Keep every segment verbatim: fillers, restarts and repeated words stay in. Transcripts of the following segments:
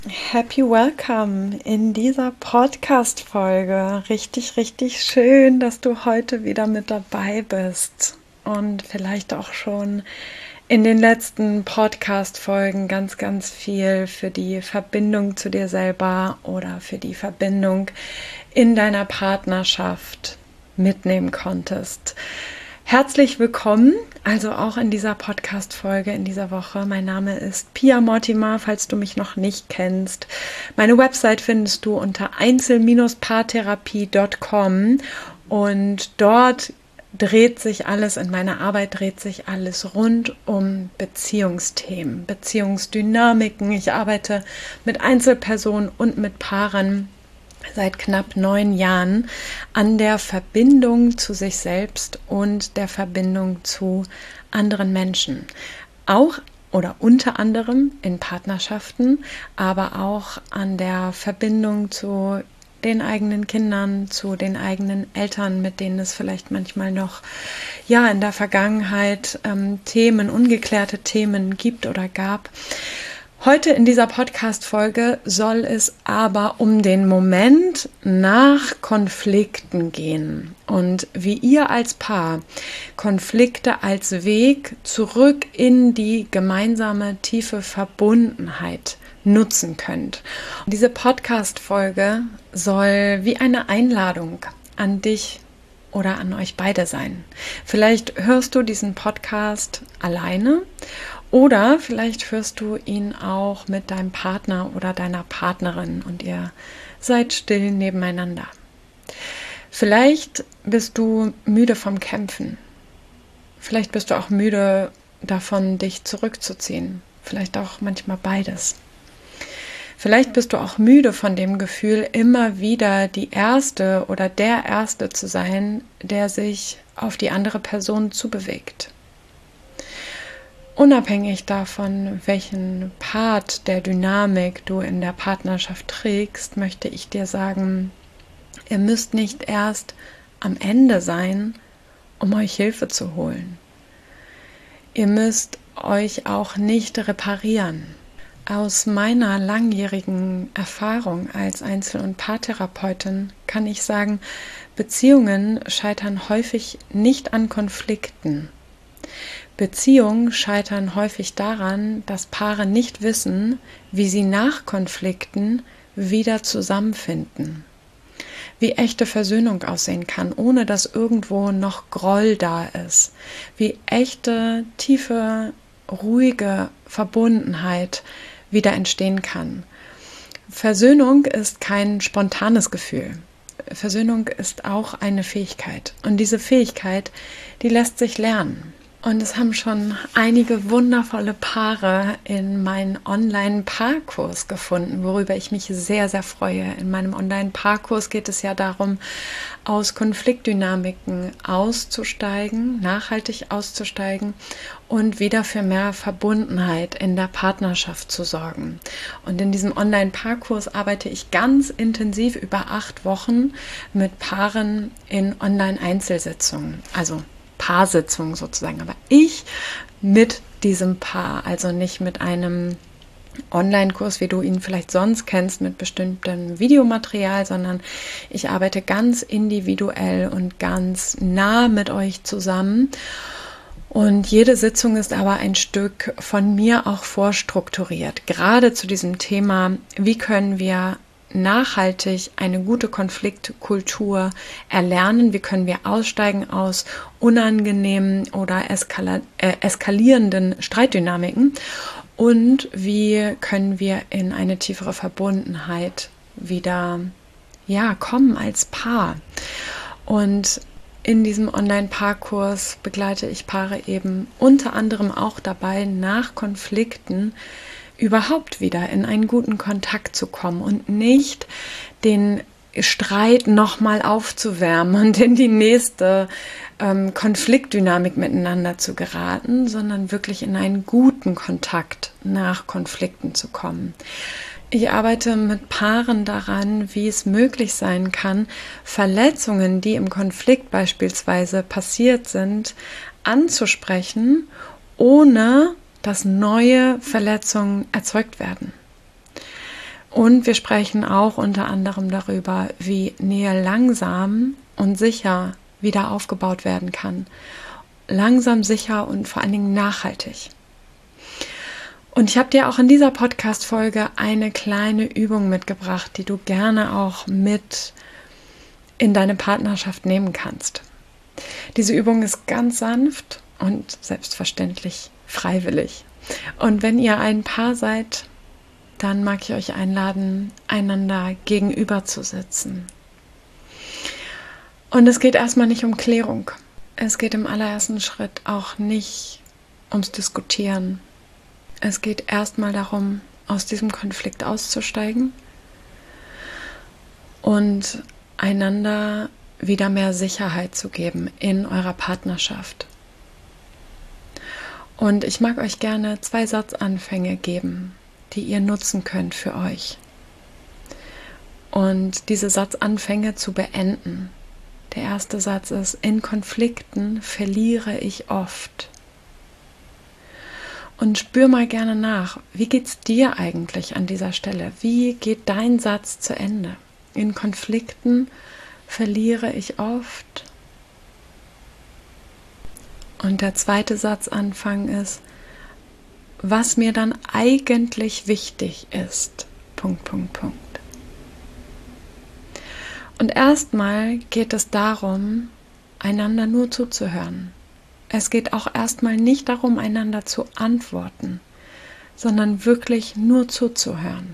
Happy Welcome in dieser Podcast-Folge. Richtig, richtig schön, dass du heute wieder mit dabei bist und vielleicht auch schon in den letzten Podcast-Folgen ganz, ganz viel für die Verbindung zu dir selber oder für die Verbindung in deiner Partnerschaft mitnehmen konntest. Herzlich willkommen, also auch in dieser Podcast-Folge in dieser Woche. Mein Name ist Pia Mortimer, falls du mich noch nicht kennst. Meine Website findest du unter einzel Bindestrich paartherapie Punkt com und dort dreht sich alles, in meiner Arbeit dreht sich alles rund um Beziehungsthemen, Beziehungsdynamiken. Ich arbeite mit Einzelpersonen und mit Paaren seit knapp neun Jahren an der Verbindung zu sich selbst und der Verbindung zu anderen Menschen. Auch oder unter anderem in Partnerschaften, aber auch an der Verbindung zu den eigenen Kindern, zu den eigenen Eltern, mit denen es vielleicht manchmal noch ja in der Vergangenheit ähm, Themen, ungeklärte Themen gibt oder gab. Heute in dieser Podcast-Folge soll es aber um den Moment nach Konflikten gehen und wie ihr als Paar Konflikte als Weg zurück in die gemeinsame tiefe Verbundenheit nutzen könnt. Und diese Podcast-Folge soll wie eine Einladung an dich oder an euch beide sein. Vielleicht hörst du diesen Podcast alleine oder vielleicht hörst du ihn auch mit deinem Partner oder deiner Partnerin und ihr seid still nebeneinander. Vielleicht bist du müde vom Kämpfen. Vielleicht bist du auch müde davon, dich zurückzuziehen. Vielleicht auch manchmal beides. Vielleicht bist du auch müde von dem Gefühl, immer wieder die Erste oder der Erste zu sein, der sich auf die andere Person zubewegt. Unabhängig davon, welchen Part der Dynamik du in der Partnerschaft trägst, möchte ich dir sagen, ihr müsst nicht erst am Ende sein, um euch Hilfe zu holen. Ihr müsst euch auch nicht reparieren. Aus meiner langjährigen Erfahrung als Einzel- und Paartherapeutin kann ich sagen, Beziehungen scheitern häufig nicht an Konflikten. Beziehungen scheitern häufig daran, dass Paare nicht wissen, wie sie nach Konflikten wieder zusammenfinden. Wie echte Versöhnung aussehen kann, ohne dass irgendwo noch Groll da ist. Wie echte, tiefe, ruhige Verbundenheit wieder entstehen kann. Versöhnung ist kein spontanes Gefühl. Versöhnung ist auch eine Fähigkeit. Und diese Fähigkeit, die lässt sich lernen. Und es haben schon einige wundervolle Paare in meinen Online-Paarkurs gefunden, worüber ich mich sehr, sehr freue. In meinem Online-Paarkurs geht es ja darum, aus Konfliktdynamiken auszusteigen, nachhaltig auszusteigen und wieder für mehr Verbundenheit in der Partnerschaft zu sorgen. Und in diesem Online-Paarkurs arbeite ich ganz intensiv über acht Wochen mit Paaren in Online-Einzelsitzungen, also Paarsitzung sozusagen, aber ich mit diesem Paar, also nicht mit einem Online-Kurs, wie du ihn vielleicht sonst kennst, mit bestimmtem Videomaterial, sondern ich arbeite ganz individuell und ganz nah mit euch zusammen. Und jede Sitzung ist aber ein Stück von mir auch vorstrukturiert, gerade zu diesem Thema, wie können wir nachhaltig eine gute Konfliktkultur erlernen, wie können wir aussteigen aus unangenehmen oder eskala- äh, eskalierenden Streitdynamiken und wie können wir in eine tiefere Verbundenheit wieder ja, kommen als Paar. Und in diesem Online-Paarkurs begleite ich Paare eben unter anderem auch dabei, nach Konflikten überhaupt wieder in einen guten Kontakt zu kommen und nicht den Streit nochmal aufzuwärmen und in die nächste ähm, Konfliktdynamik miteinander zu geraten, sondern wirklich in einen guten Kontakt nach Konflikten zu kommen. Ich arbeite mit Paaren daran, wie es möglich sein kann, Verletzungen, die im Konflikt beispielsweise passiert sind, anzusprechen, ohne dass neue Verletzungen erzeugt werden. Und wir sprechen auch unter anderem darüber, wie Nähe langsam und sicher wieder aufgebaut werden kann. Langsam, sicher und vor allen Dingen nachhaltig. Und ich habe dir auch in dieser Podcast-Folge eine kleine Übung mitgebracht, die du gerne auch mit in deine Partnerschaft nehmen kannst. Diese Übung ist ganz sanft und selbstverständlich freiwillig. Und wenn ihr ein Paar seid, dann mag ich euch einladen, einander gegenüber zu sitzen. Und es geht erstmal nicht um Klärung. Es geht im allerersten Schritt auch nicht ums Diskutieren. Es geht erstmal darum, aus diesem Konflikt auszusteigen und einander wieder mehr Sicherheit zu geben in eurer Partnerschaft. Und ich mag euch gerne zwei Satzanfänge geben, die ihr nutzen könnt für euch. Und diese Satzanfänge zu beenden. Der erste Satz ist: In Konflikten verliere ich oft. Und spür mal gerne nach, wie geht es dir eigentlich an dieser Stelle? Wie geht dein Satz zu Ende? In Konflikten verliere ich oft. Und der zweite Satzanfang ist: Was mir dann eigentlich wichtig ist. Punkt, Punkt, Punkt. Und erstmal geht es darum, einander nur zuzuhören. Es geht auch erstmal nicht darum, einander zu antworten, sondern wirklich nur zuzuhören.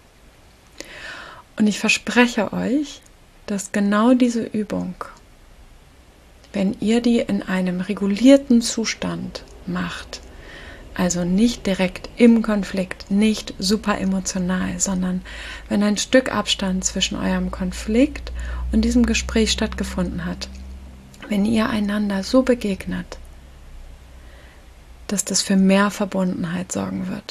Und ich verspreche euch, dass genau diese Übung, wenn ihr die in einem regulierten Zustand macht, also nicht direkt im Konflikt, nicht super emotional, sondern wenn ein Stück Abstand zwischen eurem Konflikt und diesem Gespräch stattgefunden hat, wenn ihr einander so begegnet, dass das für mehr Verbundenheit sorgen wird.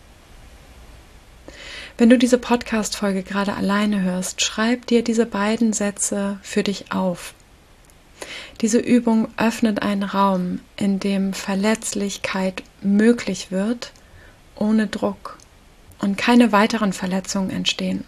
Wenn du diese Podcast-Folge gerade alleine hörst, schreib dir diese beiden Sätze für dich auf. Diese Übung öffnet einen Raum, in dem Verletzlichkeit möglich wird, ohne Druck und keine weiteren Verletzungen entstehen.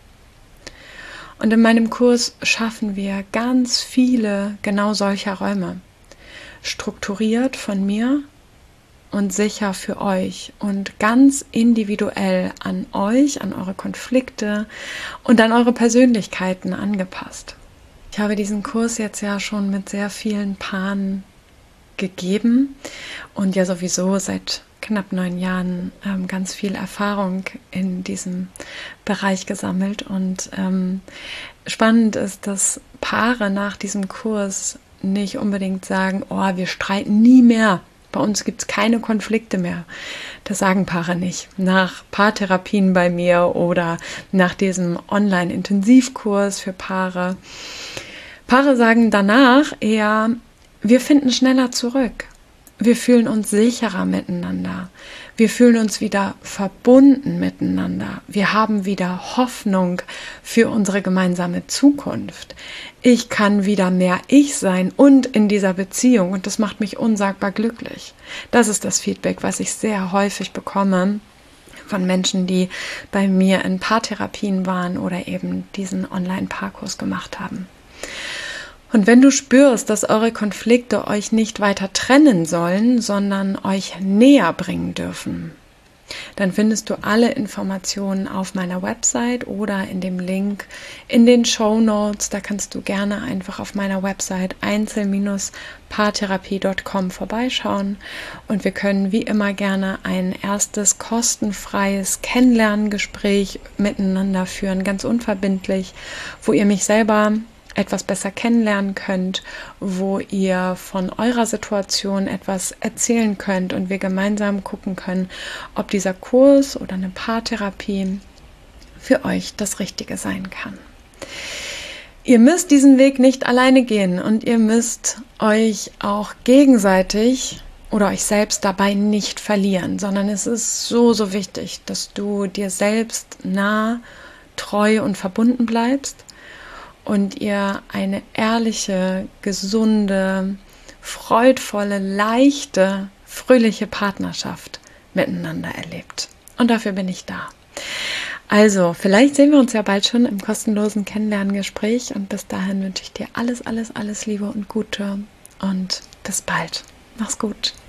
Und in meinem Kurs schaffen wir ganz viele genau solcher Räume, strukturiert von mir und sicher für euch und ganz individuell an euch, an eure Konflikte und an eure Persönlichkeiten angepasst. Ich habe diesen Kurs jetzt ja schon mit sehr vielen Paaren gegeben und ja sowieso seit knapp neun Jahren ähm, ganz viel Erfahrung in diesem Bereich gesammelt. Und ähm, spannend ist, dass Paare nach diesem Kurs nicht unbedingt sagen, oh, wir streiten nie mehr. Bei uns gibt es keine Konflikte mehr. Das sagen Paare nicht. Nach Paartherapien bei mir oder nach diesem Online-Intensivkurs für Paare. Paare sagen danach eher, wir finden schneller zurück. Wir fühlen uns sicherer miteinander. Wir fühlen uns wieder verbunden miteinander. Wir haben wieder Hoffnung für unsere gemeinsame Zukunft. Ich kann wieder mehr ich sein und in dieser Beziehung. Und das macht mich unsagbar glücklich. Das ist das Feedback, was ich sehr häufig bekomme von Menschen, die bei mir in Paartherapien waren oder eben diesen Online-Paarkurs gemacht haben. Und wenn du spürst, dass eure Konflikte euch nicht weiter trennen sollen, sondern euch näher bringen dürfen, dann findest du alle Informationen auf meiner Website oder in dem Link in den Shownotes. Da kannst du gerne einfach auf meiner Website einzel Bindestrich paartherapie Punkt com vorbeischauen und wir können wie immer gerne ein erstes kostenfreies Kennenlerngespräch miteinander führen, ganz unverbindlich, wo ihr mich selber etwas besser kennenlernen könnt, wo ihr von eurer Situation etwas erzählen könnt und wir gemeinsam gucken können, ob dieser Kurs oder eine Paartherapie für euch das Richtige sein kann. Ihr müsst diesen Weg nicht alleine gehen und ihr müsst euch auch gegenseitig oder euch selbst dabei nicht verlieren, sondern es ist so, so wichtig, dass du dir selbst nah, treu und verbunden bleibst und ihr eine ehrliche, gesunde, freudvolle, leichte, fröhliche Partnerschaft miteinander erlebt. Und dafür bin ich da. Also, vielleicht sehen wir uns ja bald schon im kostenlosen Kennenlerngespräch und bis dahin wünsche ich dir alles, alles, alles Liebe und Gute und bis bald. Mach's gut.